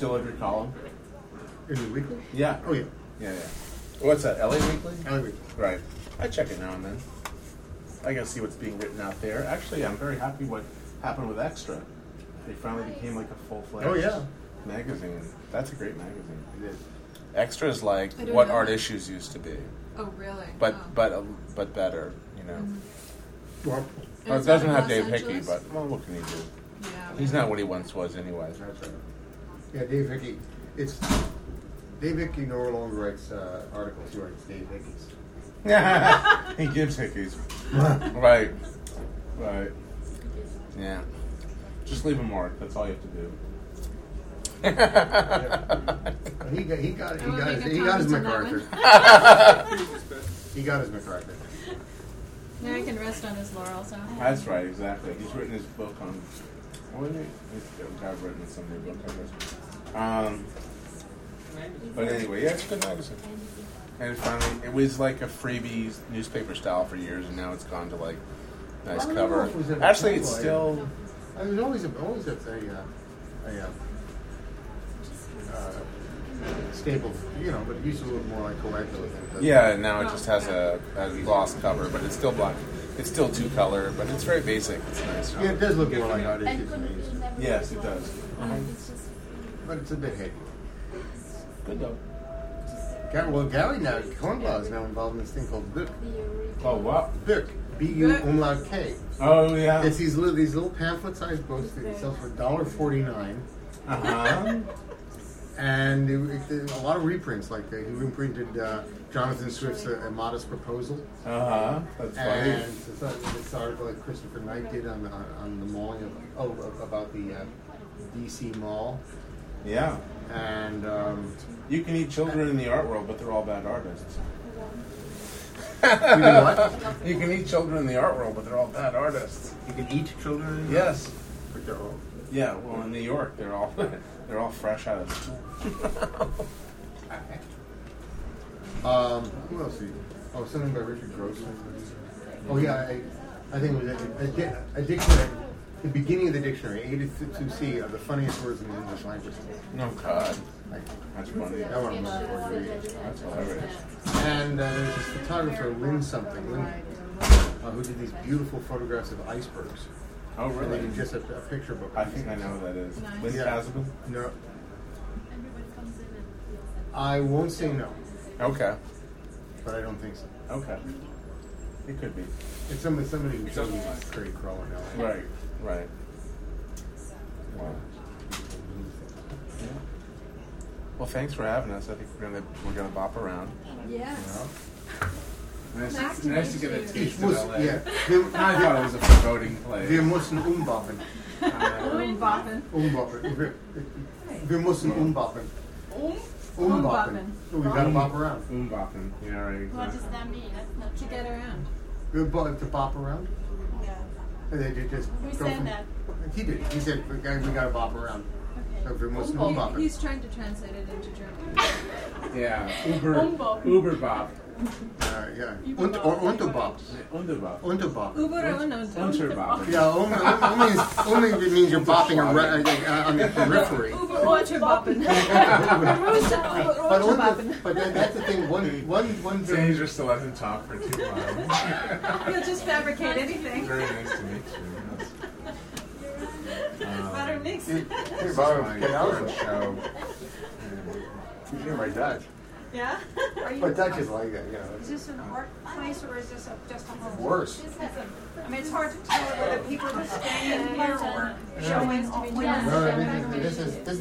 still every column? In the weekly? Yeah. Oh, yeah. Yeah. What's that, LA Weekly? LA Weekly. Right. I check it now and then. I gotta see what's being written out there. Actually, I'm very happy what happened with Extra. They finally became like a full-fledged magazine. That's a great magazine. It is. Extra is like what Art Issues used to be. Oh, really? But better, you know. Well, Well, it doesn't have Dave Hickey, but well, what can he do? Yeah. He's not what he once was anyway. that's right. Yeah, Dave Hickey. Dave Hickey no longer writes articles. He writes Dave Hickey's. He gives Hickeys. Right. Yeah. Just leave a mark. That's all you have to do. He got his MacArthur. He got his MacArthur. Now he can rest on his laurels. Huh? That's right, exactly. He's written his book on. What is it? I've written some new book, I guess. But anyway, yeah, it's a good magazine. And finally, it was like a freebie newspaper style for years, and now it's gone to like nice cover. Actually, it's still. I mean, always a staple, you know, but it used to look more like Coagula. Yeah, now it just has a gloss cover, but it's still black. It's still two color, but it's very basic. It's nice. Yeah, it does look more like Art Issues to me. Yes, it does. But it's a bit heady. Good though. Well, Gary now, Cornblaw is now involved in this thing called Book. Oh, wow. Book. B-U-umlaut-K. Oh, yeah. It's these little pamphlet-sized books that it sells for $1.49. Uh-huh. And a lot of reprints, like he reprinted Jonathan Swift's A Modest Proposal. Uh-huh. That's funny. And this article that Christopher Knight did on the mauling about the DC Mall. Yeah. And you can eat children in the art world, but they're all bad artists. you know what? You can eat children in the art world, but they're all bad artists. You can eat children. Yes. But they're all. Yeah. Well, in New York, they're all fresh out of school. Who else? Something by Richard Grossman. Oh yeah, I think it was a dictionary. The beginning of the dictionary, A to C, are the funniest words in the English language. Oh God, that's funny. That one I'm looking forward to reading. That's hilarious. And there's this photographer, Lynn something, who did these beautiful photographs of icebergs. Oh And they really? did just a picture book. I think I know who that is. Nice. Lynn Casabin? No. I won't say no, Okay. but I don't think so. Okay. It could be. It's somebody who told me Craig Crawler now. Right. Right. Wow. Yeah. Well, thanks for having us. I think we're gonna bop around. Yes. Nice to get a taste of LA. Yeah. I thought it was a foreboding place. Wir müssen umbappen. Umbappen. Umbappen. Wir müssen umbappen. Umbappen. So we gotta bop around. Umbappen. Yeah, right. What Exactly. does that mean? That's not To get around. To bop around. Yeah. And they did just Who go said from- that? He did. He said we gotta bop around. So wir müssen umbappen. He's trying to translate it into German. Yeah. Umbappen. Uberbop. Yeah. Unterbop. Underbop. Unterbop. Uber und Unterbop. Yeah, only means you're bopping on the periphery. Unterbappen. But that's the thing. One Dangerous to let him talk for too long. He'll just fabricate anything. Very nice to meet you. Better mix. This is my third show. You hear my Dutch. Yeah? But Dutch is like that, you know. Is this an art place or is this just a home? Worse. I mean, it's hard to tell whether people are staying here or showing No, this is the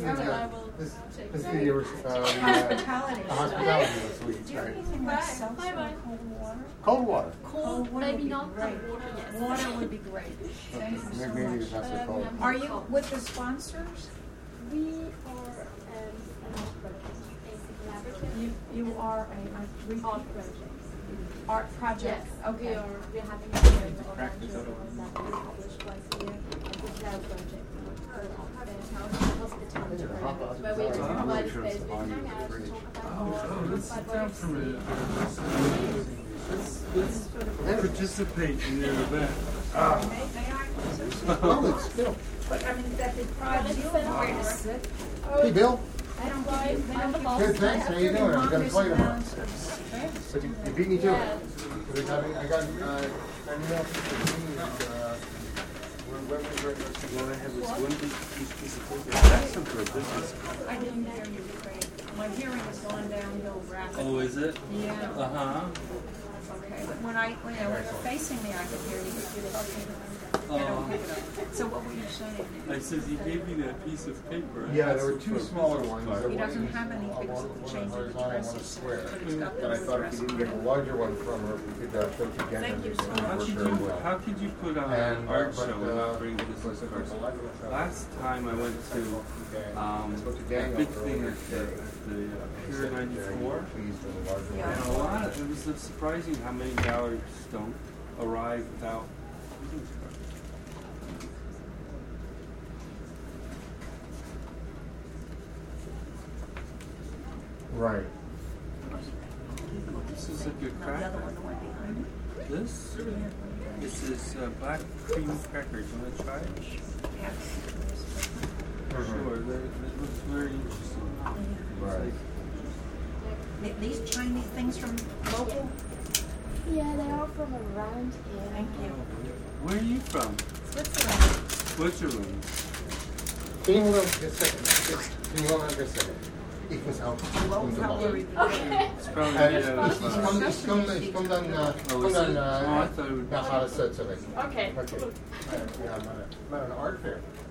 hospitality. hospitality suite, Do you have right? anything like seltzer Bye-bye. or cold water? Cold water. Cold, water maybe would be not great. cold water, yes. Water would be great. Thank you so Maybe it's much. not so cold. Are you with the sponsors? We are an art project, a collaborative You are a art project. art project. Yes, Okay. we're having a journal that we publish twice a year, and this is our project. Hospitality program, where we just provide space, we can hang out, talk about Participate in their event. May I? Oh, it's Bill. But I mean, that the project, where to sit. Hey, Bill. They don't give you, they don't give you. Good, thanks. How you doing? I'm gonna play tomorrow. But you beat me to it. I got an email from All I have is one big piece of paper. That's some for a business. I didn't hear you great. My hearing has gone downhill rapidly. Oh, is it? Yeah. Uh-huh. Okay, but when you're facing me, I could hear you. I don't pick it up. So what were you saying? I said he gave me that piece of paper. Yeah, there were two smaller ones. He doesn't have any because of the change of addresses, but he's got But I the thought if address. you didn't get a larger one from her, we could show it again. Thank you so much. How could you put on an art show without bringing business cards? Last time I went to a big thing at the Pier 94, and it was surprising how many galleries don't arrive without business cards. Right. This is a good No, the other cracker. one, the one behind it. This is black cream crackers. You want to try it? Yes. Sure. It looks very interesting. Right. These Chinese things from local? Yeah, they are from around here. Thank you. Where are you from? Switzerland. Switzerland. Can you hold on just a second? Can you hold on just a second? Ich muss auch. Low calorie. Okay. It's probably made out of Ich komme dann I thought it would be nach alles zurück. Okay. Okay. Ja, mal an art fair.